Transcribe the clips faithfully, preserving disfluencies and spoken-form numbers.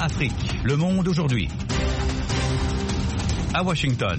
Afrique. Le monde aujourd'hui. À Washington.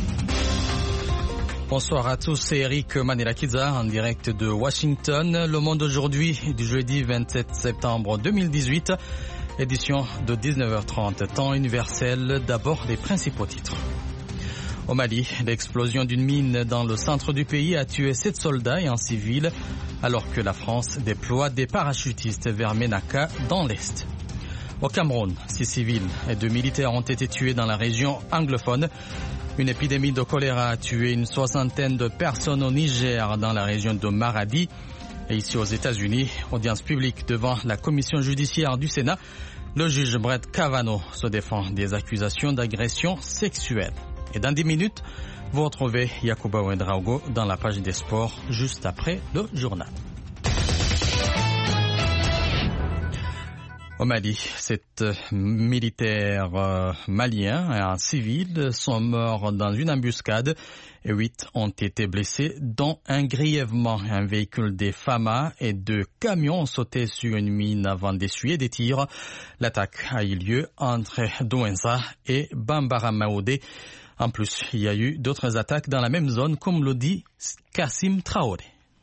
Bonsoir à tous, c'est Eric Manelakiza en direct de Washington. Le monde aujourd'hui du jeudi vingt-sept septembre deux mille dix-huit, édition de dix-neuf heures trente, temps universel. D'abord les principaux titres. Au Mali, l'explosion d'une mine dans le centre du pays a tué sept soldats et un civil, alors que la France déploie des parachutistes vers Ménaka dans l'Est. Au Cameroun, six civils et deux militaires ont été tués dans la région anglophone. Une épidémie de choléra a tué une soixantaine de personnes au Niger dans la région de Maradi. Et ici aux États-Unis, audience publique devant la commission judiciaire du Sénat, le juge Brett Kavanaugh se défend des accusations d'agression sexuelle. Et dans dix minutes, vous retrouvez Yacouba Ouedraogo dans la page des sports juste après le journal. Au Mali, sept militaires euh, maliens et un civil sont morts dans une embuscade et huit ont été blessés, dont un grièvement. Un véhicule des F A M A et deux camions ont sauté sur une mine avant d'essuyer des tirs. L'attaque a eu lieu entre Douenza et Bambara-Maoudé. En plus, il y a eu d'autres attaques dans la même zone, comme le dit Kassim Traoré.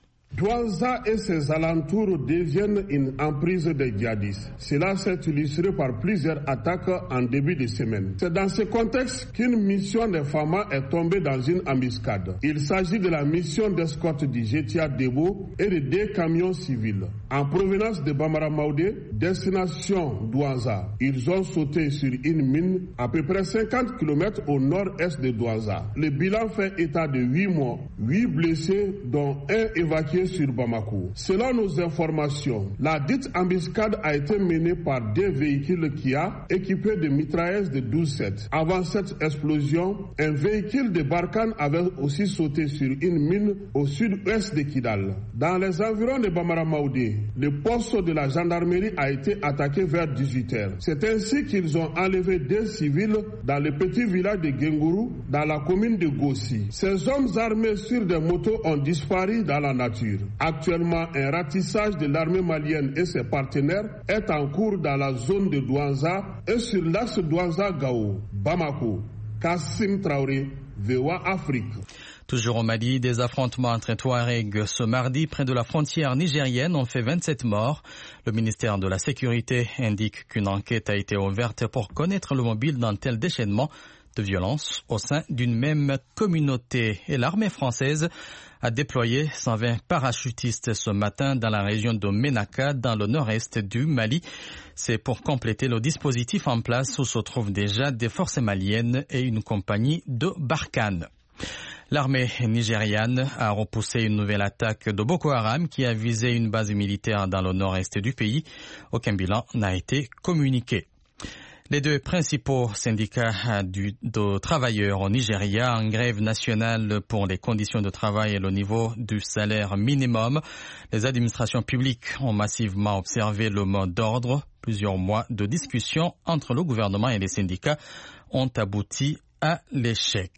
Douenza et ses alentours deviennent une emprise des djihadistes. Cela s'est illustré par plusieurs attaques en début de semaine. C'est dans ce contexte qu'une mission des F A M A est tombée dans une embuscade. Il s'agit de la mission d'escorte du G T A Debo et de deux camions civils. En provenance de Bambara Maoudé, destination Douenza, ils ont sauté sur une mine à peu près cinquante kilomètres au nord-est de Douenza. Le bilan fait état de huit morts, huit blessés, dont un évacué sur Bamako. Selon nos informations, la dite embuscade a été menée par deux véhicules Kia équipés de mitrailleuses de douze sept. Avant cette explosion, un véhicule de Barkhane avait aussi sauté sur une mine au sud-ouest de Kidal. Dans les environs de Bambara Maoudé, le poste de la gendarmerie a été attaqué vers dix-huit heures. C'est ainsi qu'ils ont enlevé deux civils dans le petit village de Gengourou, dans la commune de Gossi. Ces hommes armés sur des motos ont disparu dans la nature. Actuellement, un ratissage de l'armée malienne et ses partenaires est en cours dans la zone de Douenza et sur l'axe Douenza-Gao, Bamako. Kassim Traoré, V O A Afrique. Toujours au Mali, des affrontements entre Touaregs ce mardi près de la frontière nigérienne ont fait vingt-sept morts. Le ministère de la Sécurité indique qu'une enquête a été ouverte pour connaître le mobile d'un tel déchaînement de violence au sein d'une même communauté. Et l'armée française a déployé cent vingt parachutistes ce matin dans la région de Ménaka, dans le nord-est du Mali. C'est pour compléter le dispositif en place où se trouvent déjà des forces maliennes et une compagnie de Barkhane. L'armée nigériane a repoussé une nouvelle attaque de Boko Haram qui a visé une base militaire dans le nord-est du pays. Aucun bilan n'a été communiqué. Les deux principaux syndicats du, de travailleurs au Nigeria en grève nationale pour les conditions de travail et le niveau du salaire minimum. Les administrations publiques ont massivement observé le mot d'ordre. Plusieurs mois de discussions entre le gouvernement et les syndicats ont abouti à l'échec.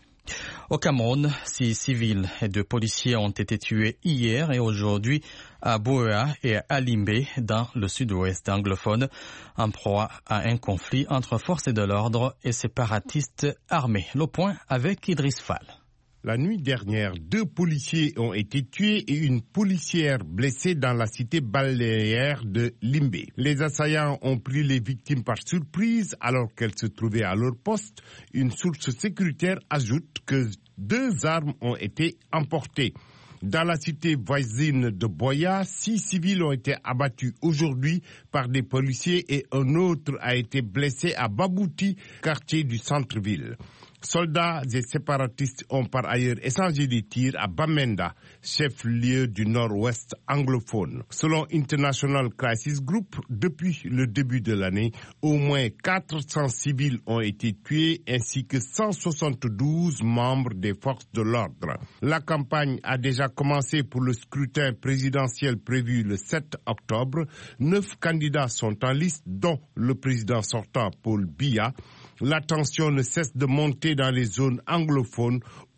Au Cameroun, six civils et deux policiers ont été tués hier et aujourd'hui à Bouéa et à Limbé, dans le sud-ouest anglophone, en proie à un conflit entre forces de l'ordre et séparatistes armés. Le point avec Idriss Fall. La nuit dernière, deux policiers ont été tués et une policière blessée dans la cité balnéaire de Limbé. Les assaillants ont pris les victimes par surprise alors qu'elles se trouvaient à leur poste. Une source sécuritaire ajoute que deux armes ont été emportées. Dans la cité voisine de Boya, six civils ont été abattus aujourd'hui par des policiers et un autre a été blessé à Babouti, quartier du centre-ville. Soldats et séparatistes ont par ailleurs échangé des tirs à Bamenda, chef-lieu du nord-ouest anglophone. Selon International Crisis Group, depuis le début de l'année, au moins quatre cents civils ont été tués ainsi que cent soixante-douze membres des forces de l'ordre. La campagne a déjà commencé pour le scrutin présidentiel prévu le sept octobre. Neuf candidats sont en liste, dont le président sortant Paul Biya. La tension ne cesse de monter dans les zones anglophones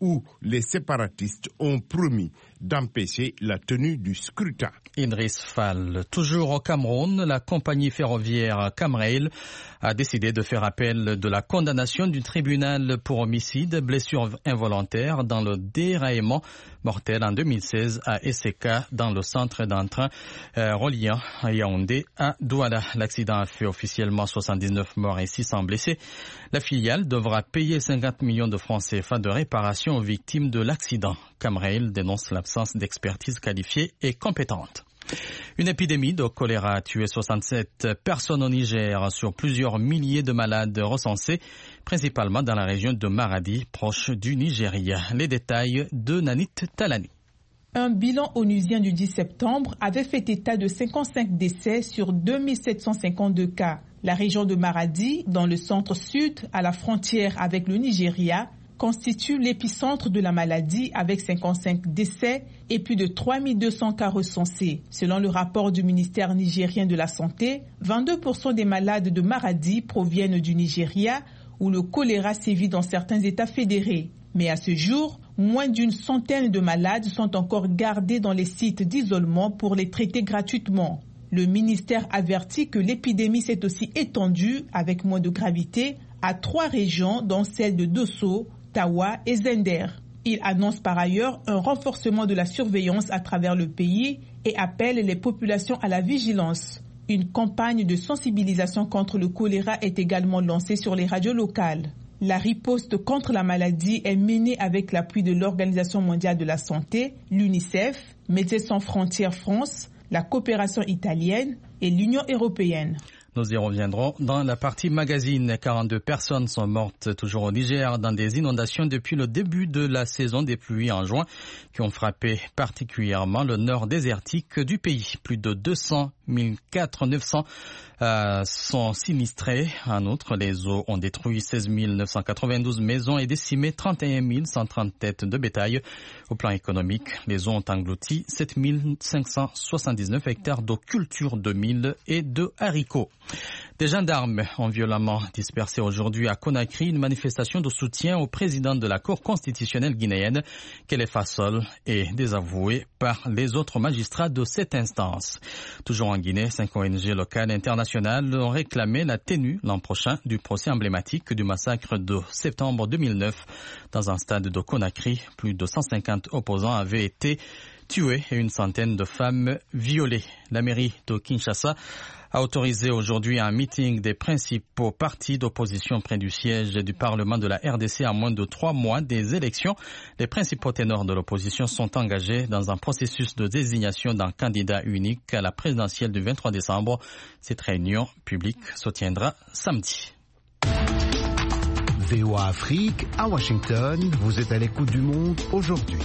où les séparatistes ont promis d'empêcher la tenue du scrutin. Idriss Fall. Toujours au Cameroun, la compagnie ferroviaire Camrail a décidé de faire appel de la condamnation du tribunal pour homicide, blessure involontaire dans le déraillement mortel en deux mille seize à Esseka dans le centre d'un train euh, reliant Yaoundé à Douala. L'accident a fait officiellement soixante-dix-neuf morts et six cents blessés. La filiale devra payer cinquante millions de francs C F A de réparation aux victimes de l'accident. Camrail dénonce l'absence d'expertise qualifiée et compétente. Une épidémie de choléra a tué soixante-sept personnes au Niger sur plusieurs milliers de malades recensés, principalement dans la région de Maradi, proche du Nigeria. Les détails de Nanit Talani. Un bilan onusien du dix septembre avait fait état de cinquante-cinq décès sur deux mille sept cent cinquante-deux cas. La région de Maradi, dans le centre-sud, à la frontière avec le Nigeria, constitue l'épicentre de la maladie avec cinquante-cinq décès et plus de trois mille deux cents cas recensés. Selon le rapport du ministère nigérien de la Santé, vingt-deux pour cent des malades de Maradi proviennent du Nigeria où le choléra sévit dans certains États fédérés. Mais à ce jour, moins d'une centaine de malades sont encore gardés dans les sites d'isolement pour les traiter gratuitement. Le ministère avertit que l'épidémie s'est aussi étendue, avec moins de gravité, à trois régions, dont celle de Dosso, Tawa et Zender. Il annonce par ailleurs un renforcement de la surveillance à travers le pays et appelle les populations à la vigilance. Une campagne de sensibilisation contre le choléra est également lancée sur les radios locales. La riposte contre la maladie est menée avec l'appui de l'Organisation mondiale de la santé, l'UNICEF, Médecins sans frontières France, la coopération italienne et l'Union européenne. Nous y reviendrons dans la partie magazine. quarante-deux personnes sont mortes toujours au Niger dans des inondations depuis le début de la saison des pluies en juin qui ont frappé particulièrement le nord désertique du pays. Plus de deux cent mille quatre cent neuf cents euh, sont sinistrés. En outre, les eaux ont détruit seize mille neuf cent quatre-vingt-douze maisons et décimé trente et un mille cent trente têtes de bétail. Au plan économique, les eaux ont englouti sept mille cinq cent soixante-dix-neuf hectares de culture de mil et de haricots. Des gendarmes ont violemment dispersé aujourd'hui à Conakry une manifestation de soutien au président de la Cour constitutionnelle guinéenne, Kéléfa Sol, et désavoué par les autres magistrats de cette instance. Toujours en Guinée, cinq O N G locales et internationales ont réclamé la tenue l'an prochain du procès emblématique du massacre de septembre deux mille neuf dans un stade de Conakry. Plus de cent cinquante opposants avaient été tués et une centaine de femmes violées. La mairie de Kinshasa a autorisé aujourd'hui un meeting des principaux partis d'opposition près du siège du Parlement de la R D C à moins de trois mois des élections. Les principaux ténors de l'opposition sont engagés dans un processus de désignation d'un candidat unique à la présidentielle du vingt-trois décembre. Cette réunion publique se tiendra samedi. V O A Afrique, à Washington, vous êtes à l'écoute du monde aujourd'hui.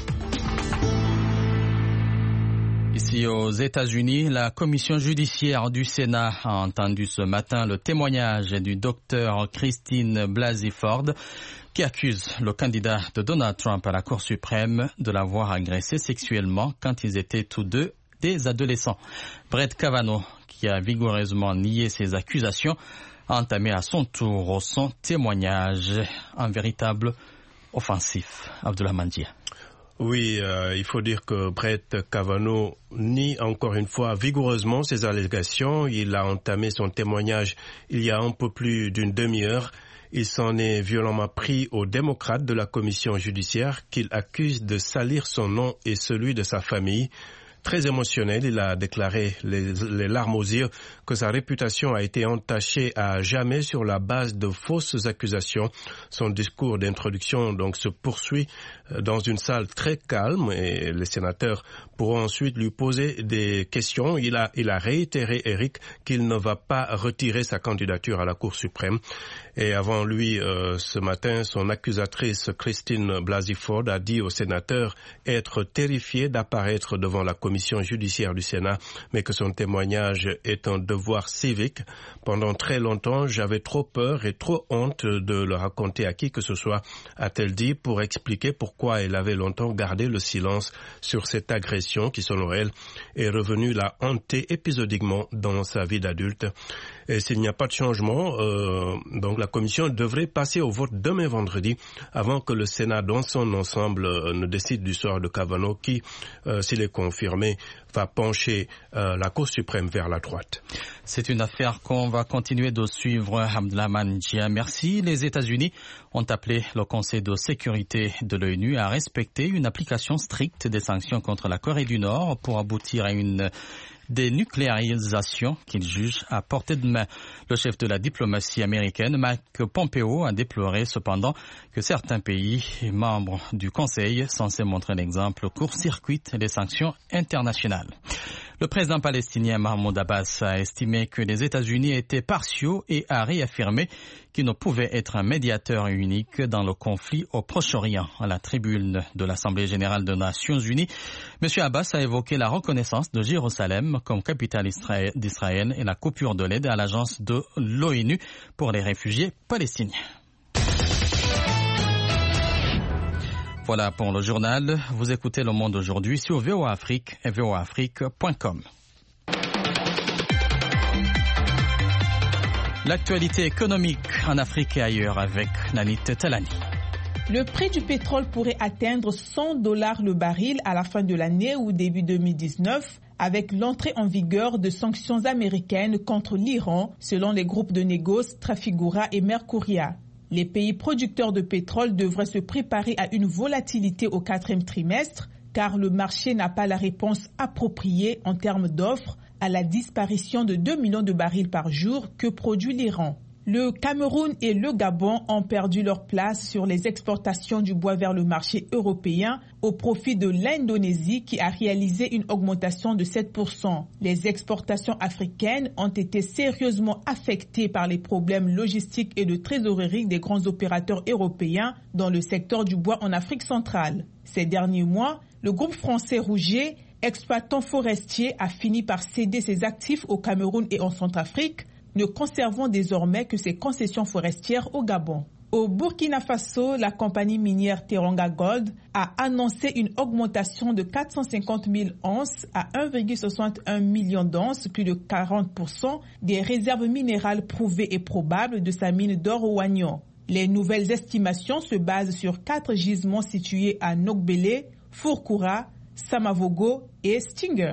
Ici aux États-Unis, la commission judiciaire du Sénat a entendu ce matin le témoignage du docteur Christine Blasey Ford qui accuse le candidat de Donald Trump à la Cour suprême de l'avoir agressé sexuellement quand ils étaient tous deux des adolescents. Brett Kavanaugh, qui a vigoureusement nié ces accusations, a entamé à son tour son témoignage, un véritable offensif. Abdullah Mandia. Oui, euh, il faut dire que Brett Kavanaugh nie encore une fois vigoureusement ces allégations. Il a entamé son témoignage il y a un peu plus d'une demi-heure. Il s'en est violemment pris aux démocrates de la commission judiciaire qu'il accuse de salir son nom et celui de sa famille. Très émotionnel, il a déclaré les, les larmes aux yeux que sa réputation a été entachée à jamais sur la base de fausses accusations. Son discours d'introduction donc se poursuit dans une salle très calme et les sénateurs pourront ensuite lui poser des questions. Il a, il a réitéré, Eric, qu'il ne va pas retirer sa candidature à la Cour suprême. Et avant lui, euh, ce matin, son accusatrice Christine Blasey Ford a dit aux sénateurs être terrifiée d'apparaître devant la commission judiciaire du Sénat, mais que son témoignage est un devoir civique. Pendant très longtemps, j'avais trop peur et trop honte de le raconter à qui que ce soit, a-t-elle dit, pour expliquer pourquoi elle avait longtemps gardé le silence sur cette agression qui, selon elle, est revenue la hanter épisodiquement dans sa vie d'adulte. Et s'il n'y a pas de changement, euh, donc la commission devrait passer au vote demain vendredi avant que le Sénat dans son ensemble euh, ne décide du sort de Kavanaugh qui, euh, s'il est confirmé, va pencher euh, la Cour suprême vers la droite. C'est une affaire qu'on va continuer de suivre, Hamdallah Manjia. Merci. Les États-Unis ont appelé le Conseil de sécurité de l'ONU à respecter une application stricte des sanctions contre la Corée du Nord pour aboutir à une dénucléarisation qu'ils jugent à portée de main. Le chef de la diplomatie américaine, Mike Pompeo, a déploré cependant que certains pays membres du Conseil, censés montrer l'exemple, court-circuitent les sanctions internationales. Le président palestinien Mahmoud Abbas a estimé que les États-Unis étaient partiaux et a réaffirmé qu'il ne pouvait être un médiateur unique dans le conflit au Proche-Orient. À la tribune de l'Assemblée générale des Nations unies, M. Abbas a évoqué la reconnaissance de Jérusalem comme capitale d'Israël et la coupure de l'aide à l'agence de l'ONU pour les réfugiés palestiniens. Voilà pour le journal. Vous écoutez Le Monde aujourd'hui sur V O A Afrique et V O A Afrique point com. L'actualité économique en Afrique et ailleurs avec Nanit Talani. Le prix du pétrole pourrait atteindre cent dollars le baril à la fin de l'année ou début deux mille dix-neuf, avec l'entrée en vigueur de sanctions américaines contre l'Iran, selon les groupes de négoce Trafigura et Mercuria. Les pays producteurs de pétrole devraient se préparer à une volatilité au quatrième trimestre, car le marché n'a pas la réponse appropriée en termes d'offres à la disparition de deux millions de barils par jour que produit l'Iran. Le Cameroun et le Gabon ont perdu leur place sur les exportations du bois vers le marché européen au profit de l'Indonésie qui a réalisé une augmentation de sept pour cent. Les exportations africaines ont été sérieusement affectées par les problèmes logistiques et de trésorerie des grands opérateurs européens dans le secteur du bois en Afrique centrale. Ces derniers mois, le groupe français Rouget, exploitant forestier, a fini par céder ses actifs au Cameroun et en Centrafrique, ne conservant désormais que ses concessions forestières au Gabon. Au Burkina Faso, la compagnie minière Teranga Gold a annoncé une augmentation de quatre cent cinquante mille onces à un virgule soixante et un million d'onces, plus de quarante pour cent des réserves minérales prouvées et probables de sa mine d'or au Wagnon. Les nouvelles estimations se basent sur quatre gisements situés à Nogbele, Fourkoura, Samavogo et Stinger.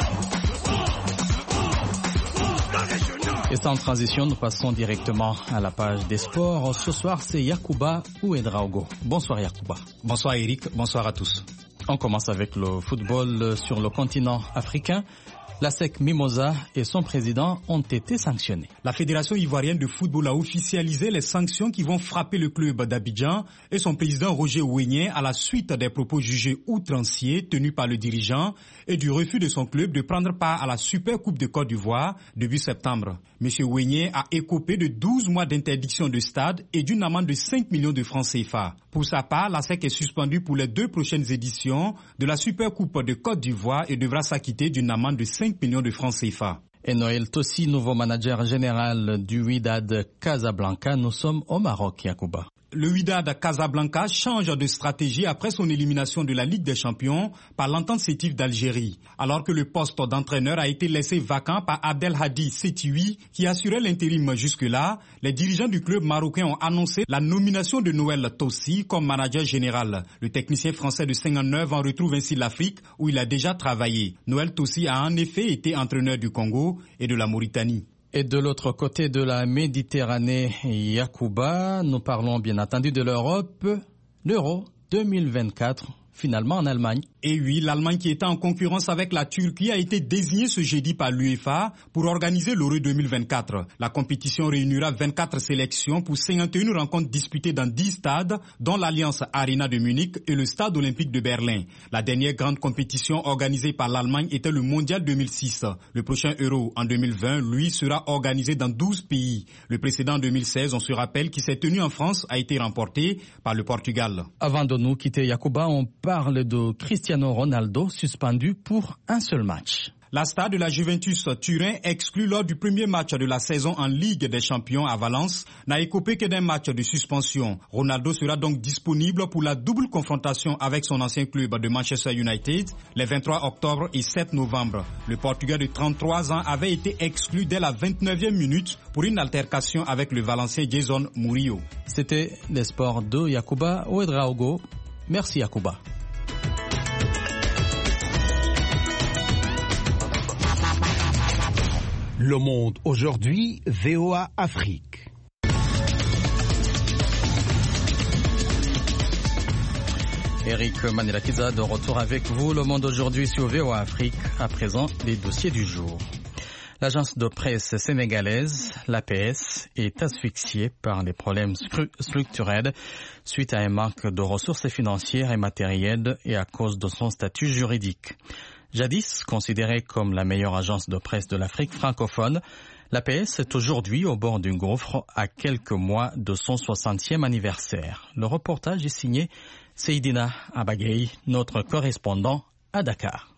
Et sans transition, nous passons directement à la page des sports. Ce soir, c'est Yacouba Ouedraogo. Bonsoir Yacouba. Bonsoir Eric, bonsoir à tous. On commence avec le football sur le continent africain. La S E C Mimosa et son président ont été sanctionnés. La Fédération ivoirienne de football a officialisé les sanctions qui vont frapper le club d'Abidjan et son président Roger Ouegné à la suite des propos jugés outranciers tenus par le dirigeant et du refus de son club de prendre part à la Super Coupe de Côte d'Ivoire début septembre. Monsieur Ouegné a écopé de douze mois d'interdiction de stade et d'une amende de cinq millions de francs C F A. Pour sa part, la S E C est suspendue pour les deux prochaines éditions de la Super Coupe de Côte d'Ivoire et devra s'acquitter d'une amende de cinq millions de francs C F A. Et Noël Tossi, nouveau manager général du Wydad Casablanca, nous sommes au Maroc, Yacouba. Le Wydad Casablanca change de stratégie après son élimination de la Ligue des Champions par l'entente sétif d'Algérie. Alors que le poste d'entraîneur a été laissé vacant par Abdelhadi Setioui qui assurait l'intérim jusque-là, les dirigeants du club marocain ont annoncé la nomination de Noël Tossi comme manager général. Le technicien français de cinquante-neuf ans retrouve ainsi l'Afrique où il a déjà travaillé. Noël Tossi a en effet été entraîneur du Congo et de la Mauritanie. Et de l'autre côté de la Méditerranée, Yacouba, nous parlons bien entendu de l'Europe, l'Euro deux mille vingt-quatre, finalement en Allemagne. Et oui, l'Allemagne qui était en concurrence avec la Turquie a été désignée ce jeudi par l'UEFA pour organiser l'Euro deux mille vingt-quatre. La compétition réunira vingt-quatre sélections pour cinquante et une rencontres disputées dans dix stades, dont l'Allianz Arena de Munich et le Stade olympique de Berlin. La dernière grande compétition organisée par l'Allemagne était le Mondial deux mille six. Le prochain Euro en deux mille vingt, lui, sera organisé dans douze pays. Le précédent deux mille seize, on se rappelle, qui s'est tenu en France, a été remporté par le Portugal. Avant de nous quitter, Yacouba, on parle de Cristiano Ronaldo suspendu pour un seul match. La star de la Juventus Turin, exclue lors du premier match de la saison en Ligue des Champions à Valence, n'a écopé que d'un match de suspension. Ronaldo sera donc disponible pour la double confrontation avec son ancien club de Manchester United les vingt-trois octobre et sept novembre. Le Portugais de trente-trois ans avait été exclu dès la vingt-neuvième minute pour une altercation avec le Valencien Jason Murillo. C'était les sports de Yacouba Ouedraogo. Merci Yacouba. Le Monde aujourd'hui, V O A Afrique. Eric Manelakiza de retour avec vous. Le Monde aujourd'hui sur V O A Afrique. À présent, les dossiers du jour. L'agence de presse sénégalaise, l'A P S, est asphyxiée par les problèmes structurels suite à un manque de ressources financières et matérielles et à cause de son statut juridique. Jadis considérée comme la meilleure agence de presse de l'Afrique francophone, l'A P S est aujourd'hui au bord d'un gouffre à quelques mois de son soixantième anniversaire. Le reportage est signé Seydina Abagay, notre correspondant à Dakar.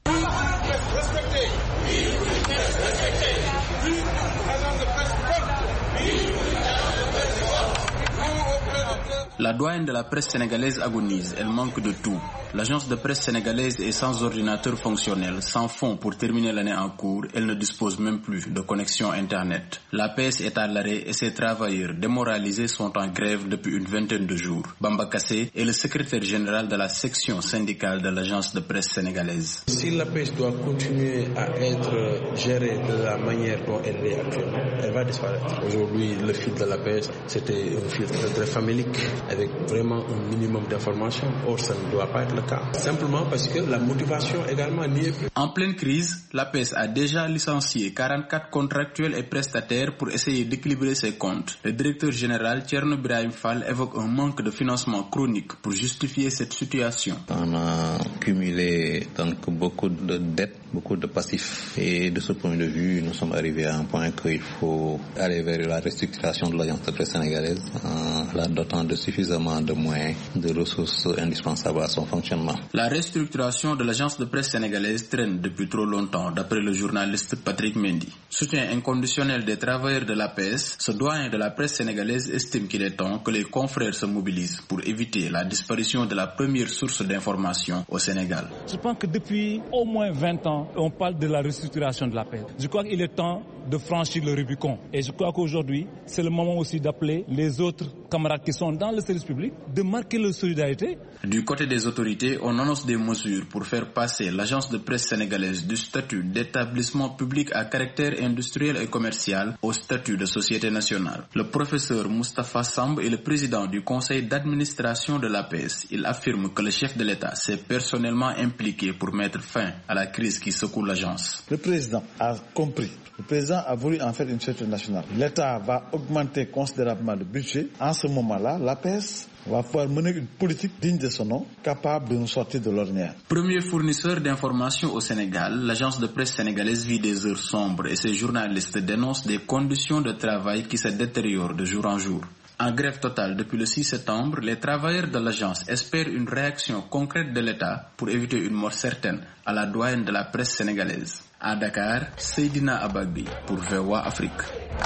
La douane de la presse sénégalaise agonise, elle manque de tout. L'agence de presse sénégalaise est sans ordinateur fonctionnel, sans fonds pour terminer l'année en cours, elle ne dispose même plus de connexion Internet. L'A P S est à l'arrêt et ses travailleurs démoralisés sont en grève depuis une vingtaine de jours. Bamba Kassé est le secrétaire général de la section syndicale de l'agence de presse sénégalaise. Si l'A P S doit continuer à être gérée de la manière dont elle est actuellement, elle va disparaître. Aujourd'hui, le fil de l'A P S, c'était un fil très, très famélique, avec vraiment un minimum d'informations. Or, ça ne doit pas être le cas. Simplement parce que la motivation également n'y est plus. En pleine crise, l'A P S a déjà licencié quarante-quatre contractuels et prestataires pour essayer d'équilibrer ses comptes. Le directeur général Thierno Birahim Fall évoque un manque de financement chronique pour justifier cette situation. On a cumulé donc beaucoup de dettes, beaucoup de passifs. Et de ce point de vue, nous sommes arrivés à un point qu'il faut aller vers la restructuration de l'agence de presse sénégalaise en la dotant de suffisamment de moyens, de ressources indispensables à son fonctionnement. La restructuration de l'agence de presse sénégalaise traîne depuis trop longtemps, d'après le journaliste Patrick Mendy. Soutien inconditionnel des travailleurs de l'A P S, ce doyen de la presse sénégalaise estime qu'il est temps que les confrères se mobilisent pour éviter la disparition de la première source d'information au Sénégal. Je pense que depuis au moins vingt ans, on parle de la restructuration de l'A P S. Je crois qu'il est temps de franchir le Rubicon. Et je crois qu'aujourd'hui, c'est le moment aussi d'appeler les autres camarades qui sont dans le service public, de marquer leur solidarité. Du côté des autorités, on annonce des mesures pour faire passer l'agence de presse sénégalaise du statut d'établissement public à caractère industriel et commercial au statut de société nationale. Le professeur Moustapha Samb est le président du conseil d'administration de l'A P S. Il affirme que le chef de l'État s'est personnellement impliqué pour mettre fin à la crise qui secoue l'agence. Le président a compris. Le président a voulu en faire une société nationale. L'État va augmenter considérablement le budget. En ce moment-là, l'A P S va pouvoir mener une politique digne de son nom, capable de nous sortir de l'ordinaire. Premier fournisseur d'informations au Sénégal, l'agence de presse sénégalaise vit des heures sombres et ses journalistes dénoncent des conditions de travail qui se détériorent de jour en jour. En grève totale depuis le six septembre, les travailleurs de l'agence espèrent une réaction concrète de l'État pour éviter une mort certaine à la douane de la presse sénégalaise. À Dakar, Seydina Abagbi pour V O A Afrique.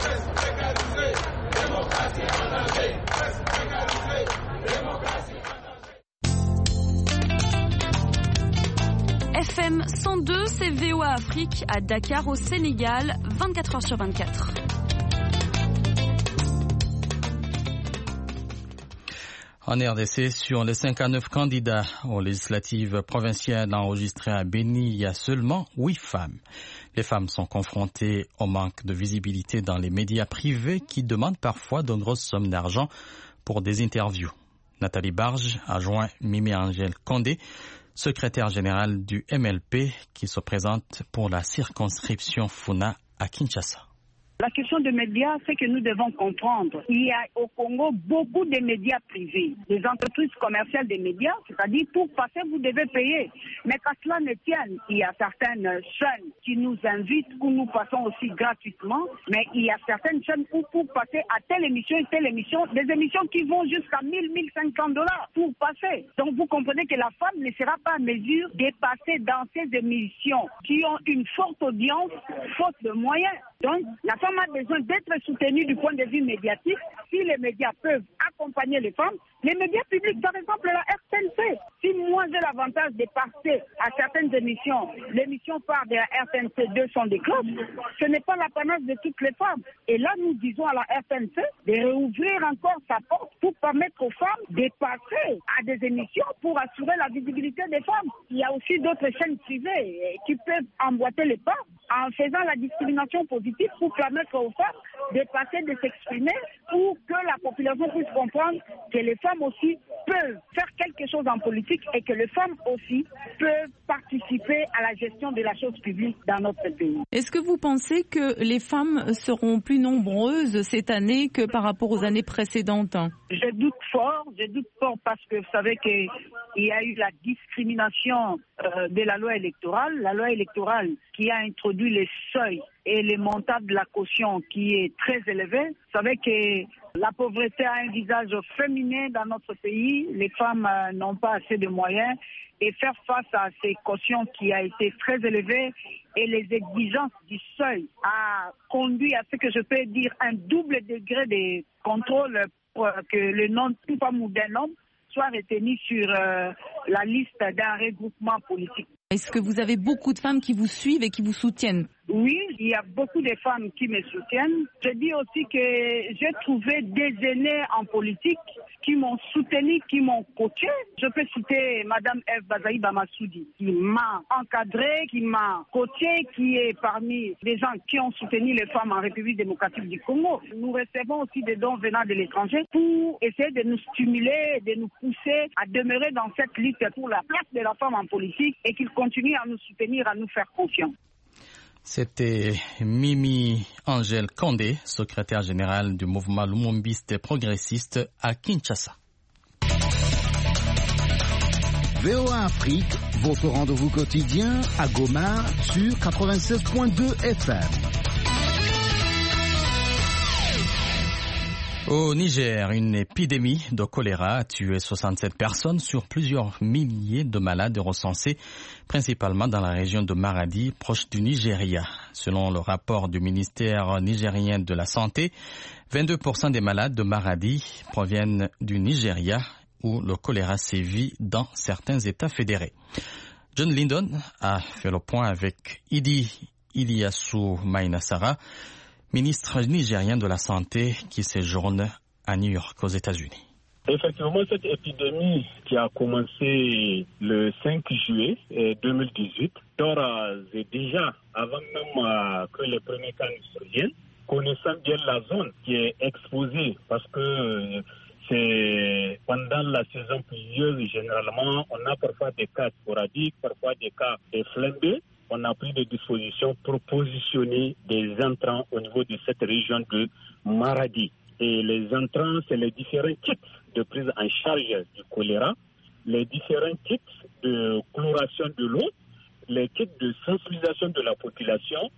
F M cent deux, c'est V O A Afrique à Dakar au Sénégal, vingt-quatre heures sur vingt-quatre. En R D C, sur les cinquante-neuf candidats aux législatives provinciales enregistrés à Béni, il y a seulement huit femmes. Les femmes sont confrontées au manque de visibilité dans les médias privés qui demandent parfois de grosses sommes d'argent pour des interviews. Nathalie Barge a joint Mimi Angèle Condé, secrétaire générale du M L P, qui se présente pour la circonscription Funa à Kinshasa. La question des médias, c'est que nous devons comprendre. Il y a au Congo beaucoup de médias privés, des entreprises commerciales des médias, c'est-à-dire pour passer, vous devez payer. Mais qu'à cela ne tienne, il y a certaines chaînes qui nous invitent, où nous passons aussi gratuitement, mais il y a certaines chaînes où pour passer à telle émission et telle émission, des émissions qui vont jusqu'à mille, mille cinq cents dollars pour passer. Donc vous comprenez que la femme ne sera pas en mesure de passer dans ces émissions qui ont une forte audience, faute de moyens. Donc la femme a besoin d'être soutenue du point de vue médiatique. Si les médias peuvent accompagner les femmes, les médias publics, par exemple la R T N C, si moi j'ai l'avantage de passer à certaines émissions, l'émission part de la R T N C deux sont des cloches, ce n'est pas l'apanage de toutes les femmes. Et là, nous disons à la R T N C de réouvrir encore sa porte pour permettre aux femmes de passer à des émissions pour assurer la visibilité des femmes. Il y a aussi d'autres chaînes privées qui peuvent emboîter les pas en faisant la discrimination positive pour permettre aux femmes de passer, de s'exprimer, pour que la population puisse comprendre que les femmes aussi peuvent faire quelque chose en politique et que les femmes aussi peuvent participer à la gestion de la chose publique dans notre pays. Est-ce que vous pensez que les femmes seront plus nombreuses cette année que par rapport aux années précédentes? Je doute fort, je doute fort parce que vous savez qu'il y a eu la discrimination euh, de la loi électorale, la loi électorale qui a introduit les seuils et les montants de la caution qui est très élevé. Vous savez que la pauvreté a un visage féminin dans notre pays, les femmes euh, n'ont pas assez de moyens et faire face à ces cautions qui a été très élevées et les exigences du seuil a conduit à ce que je peux dire un double degré de contrôle pour que le nom d'une femme ou d'un homme soit retenu sur euh, la liste d'un regroupement politique. Est-ce que vous avez beaucoup de femmes qui vous suivent et qui vous soutiennent? Oui, il y a beaucoup de femmes qui me soutiennent. Je dis aussi que j'ai trouvé des aînés en politique qui m'ont soutenu, qui m'ont coaché. Je peux citer Madame Eve Bazaï Bamassoudi, qui m'a encadré, qui m'a coaché, qui est parmi les gens qui ont soutenu les femmes en République démocratique du Congo. Nous recevons aussi des dons venant de l'étranger pour essayer de nous stimuler, de nous pousser à demeurer dans cette lutte pour la place de la femme en politique et qu'ils continuent à nous soutenir, à nous faire confiance. C'était Mimi Angèle Condé, secrétaire générale du mouvement lumumbiste progressiste à Kinshasa. V O A Afrique, votre rendez-vous quotidien à Goma sur quatre-vingt-seize point deux F M. Au Niger, une épidémie de choléra a tué soixante-sept personnes sur plusieurs milliers de malades recensés, principalement dans la région de Maradi, proche du Nigeria. Selon le rapport du ministère nigérien de la Santé, vingt-deux pour cent des malades de Maradi proviennent du Nigeria, où le choléra sévit dans certains États fédérés. John Lyndon a fait le point avec Idi Iliassou Mainasara, ministre nigérien de la Santé qui séjourne à New York aux États-Unis. Effectivement, cette épidémie qui a commencé le cinq juillet deux mille dix-huit, d'ores et déjà, avant même que les premiers cas nous surviennent, connaissant bien la zone qui est exposée parce que c'est pendant la saison pluvieuse, généralement, on a parfois des cas sporadiques, parfois des cas de flambés. On a pris des dispositions pour positionner des entrants au niveau de cette région de Maradi. Et les entrants, c'est les différents kits de prise en charge du choléra, les différents kits de chloration de l'eau, les kits de sensibilisation de la population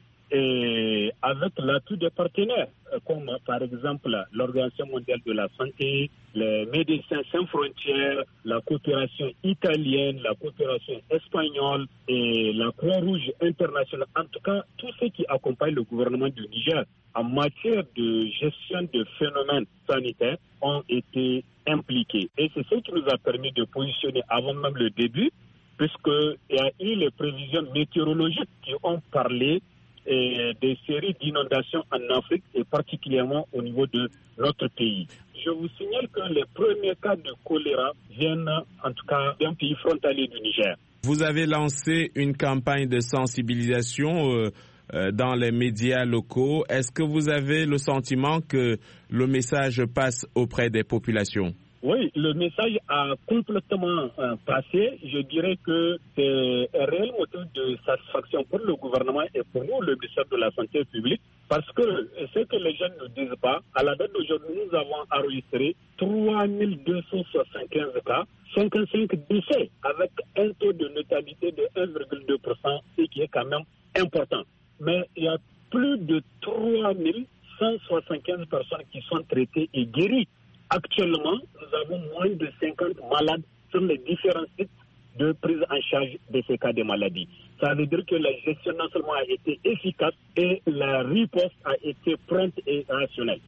et avec l'appui des partenaires, comme par exemple l'Organisation mondiale de la santé, les Médecins sans frontières, la coopération italienne, la coopération espagnole et la Croix-Rouge internationale. En tout cas, tous ceux qui accompagnent le gouvernement du Niger en matière de gestion de phénomènes sanitaires ont été impliqués. Et c'est ce qui nous a permis de positionner avant même le début, puisqu'il y a eu les prévisions météorologiques qui ont parlé et des séries d'inondations en Afrique et particulièrement au niveau de notre pays. Je vous signale que les premiers cas de choléra viennent en tout cas d'un pays frontalier du Niger. Vous avez lancé une campagne de sensibilisation euh, euh, dans les médias locaux. Est-ce que vous avez le sentiment que le message passe auprès des populations ? Oui, le message a complètement euh, passé. Je dirais que c'est un réel motif de satisfaction pour le gouvernement et pour nous, le ministère de la Santé publique, parce que ce que les jeunes ne disent pas, à la date d'aujourd'hui, nous avons enregistré trois mille deux cent soixante-quinze cas, cinquante-cinq décès, avec un taux de létalité de un virgule deux pour cent, ce qui est quand même important. Mais il y a plus de trois mille cent soixante-quinze personnes qui sont traitées et guéries. Actuellement, nous avons moins de cinquante malades sur les différents sites de prise en charge de ces cas de maladie. Ça veut dire que la gestion non seulement a été efficace et la riposte a été prompte et rationnelle.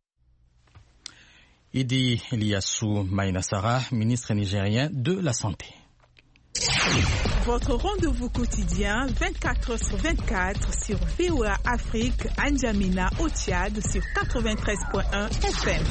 Idi Eliassou Maïnassara, ministre nigérien de la Santé. Votre rendez-vous quotidien vingt-quatre heures sur vingt-quatre sur V O A Afrique, N'Djamena au Tchad sur quatre-vingt-treize virgule un F M.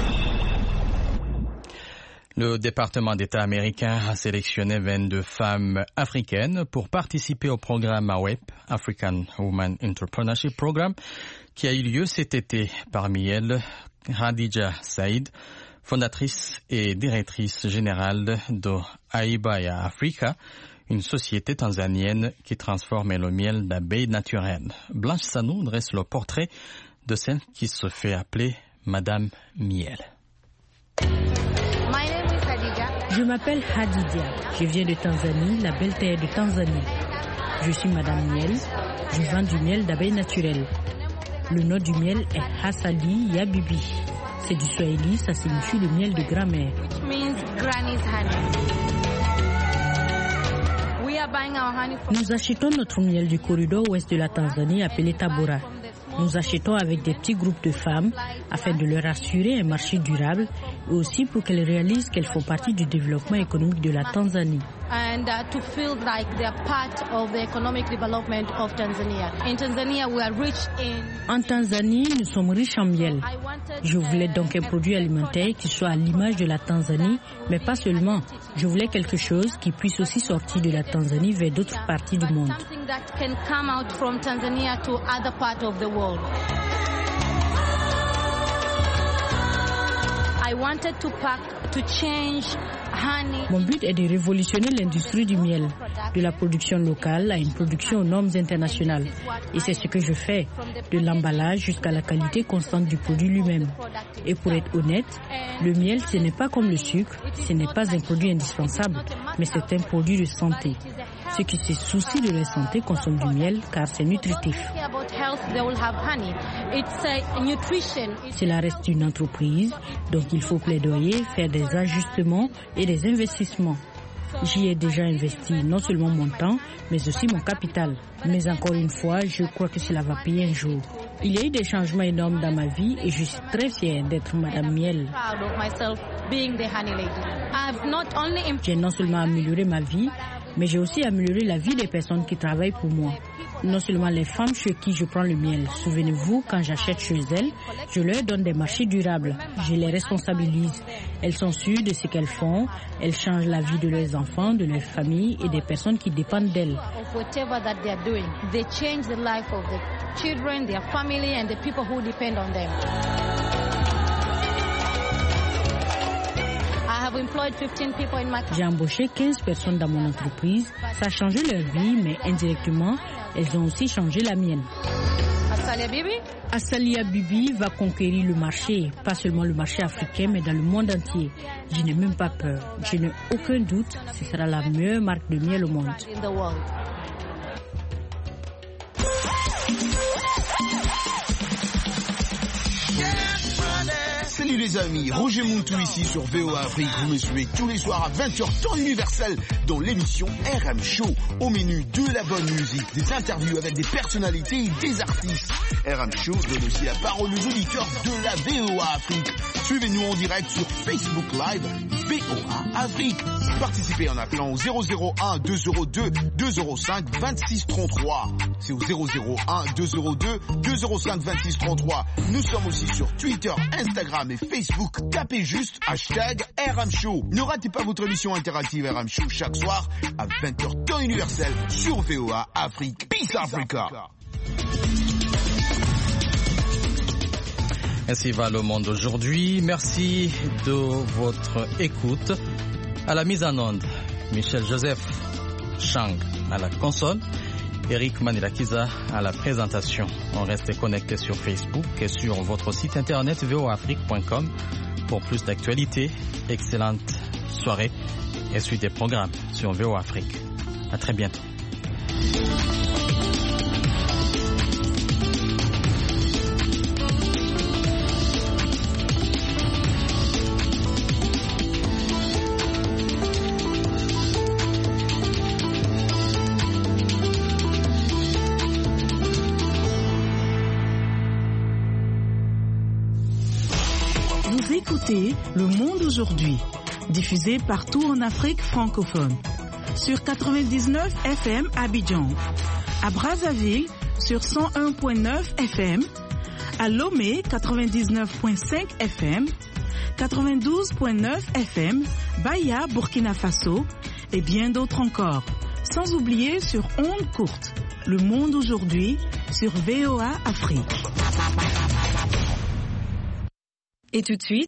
Le département d'État américain a sélectionné vingt-deux femmes africaines pour participer au programme A W E P, African Women Entrepreneurship Program, qui a eu lieu cet été. Parmi elles, Khadija Saïd, fondatrice et directrice générale de Aibaya Africa, une société tanzanienne qui transforme le miel d'abeilles naturelles. Blanche Sanou dresse le portrait de celle qui se fait appeler Madame Miel. Je m'appelle Hadidia, je viens de Tanzanie, la belle terre de Tanzanie. Je suis Madame Miel, je vends du miel d'abeilles naturelles. Le nom du miel est Hasali Yabibi. C'est du Swahili, ça signifie le miel de grand-mère. Nous achetons notre miel du corridor ouest de la Tanzanie appelé Tabora. Nous achetons avec des petits groupes de femmes afin de leur assurer un marché durable et aussi pour qu'elles réalisent qu'elles font partie du développement économique de la Tanzanie. And uh, to feel like they are part of the economic development of Tanzania. In Tanzania, we are rich in... En Tanzanie, nous sommes riches en miel. Je voulais donc un produit alimentaire qui soit à l'image de la Tanzanie, mais pas seulement. Je voulais quelque chose qui puisse aussi sortir de la Tanzanie vers d'autres parties du monde. Something that can come out from Tanzania to other parts of the world. I wanted to pack, to change honey. Mon but est de révolutionner l'industrie du miel, de la production locale à une production aux normes internationales. Et c'est ce que je fais, de l'emballage jusqu'à la qualité constante du produit lui-même. Et pour être honnête, le miel, ce n'est pas comme le sucre, ce n'est pas un produit indispensable, mais c'est un produit de santé. Ceux qui se soucient de leur santé consomment du miel car c'est nutritif. Cela reste une entreprise, donc il faut plaidoyer, faire des ajustements et des investissements. J'y ai déjà investi non seulement mon temps, mais aussi mon capital. Mais encore une fois, je crois que cela va payer un jour. Il y a eu des changements énormes dans ma vie et je suis très fière d'être Madame Miel. J'ai non seulement amélioré ma vie, mais j'ai aussi amélioré la vie des personnes qui travaillent pour moi. Non seulement les femmes chez qui je prends le miel. Souvenez-vous, quand j'achète chez elles, je leur donne des marchés durables. Je les responsabilise. Elles sont sûres de ce qu'elles font. Elles changent la vie de leurs enfants, de leurs familles et des personnes qui dépendent d'elles. J'ai embauché quinze personnes dans mon entreprise. Ça a changé leur vie, mais indirectement, elles ont aussi changé la mienne. Asalia Bibi va conquérir le marché, pas seulement le marché africain, mais dans le monde entier. Je n'ai même pas peur. Je n'ai aucun doute, ce sera la meilleure marque de miel au monde. Salut les amis, Roger Mountou ici sur V O A Afrique. Vous me suivez tous les soirs à vingt heures temps universel dans l'émission R M Show. Au menu de la bonne musique, des interviews avec des personnalités et des artistes. R M Show donne aussi la parole aux auditeurs de la V O A Afrique. Suivez-nous en direct sur Facebook Live V O A Afrique. Participez en appelant au zéro zéro un deux zéro deux deux zéro cinq vingt-six trente-trois. C'est au zéro zéro un deux zéro deux deux zéro cinq vingt-six trente-trois. Nous sommes aussi sur Twitter, Instagram et Facebook. Tapez juste hashtag R M Show. Ne ratez pas votre émission interactive R M Show chaque soir à vingt heures temps universel sur V O A Afrique. Peace Africa. Ainsi va le monde aujourd'hui. Merci de votre écoute. À la mise en onde, Michel Joseph Chang à la console, Eric Manilakiza à la présentation. On reste connecté sur Facebook et sur votre site internet v o afrique point com pour plus d'actualités. Excellente soirée et suite des programmes sur V O Afrique. À très bientôt. Écoutez Le Monde aujourd'hui, diffusé partout en Afrique francophone. Sur quatre-vingt-dix-neuf F M à Abidjan, à Brazzaville sur cent un point neuf F M, à Lomé quatre-vingt-dix-neuf point cinq F M, quatre-vingt-douze point neuf F M, Baya, Burkina Faso et bien d'autres encore. Sans oublier sur ondes courtes, Le Monde aujourd'hui sur V O A Afrique. Et tout de suite,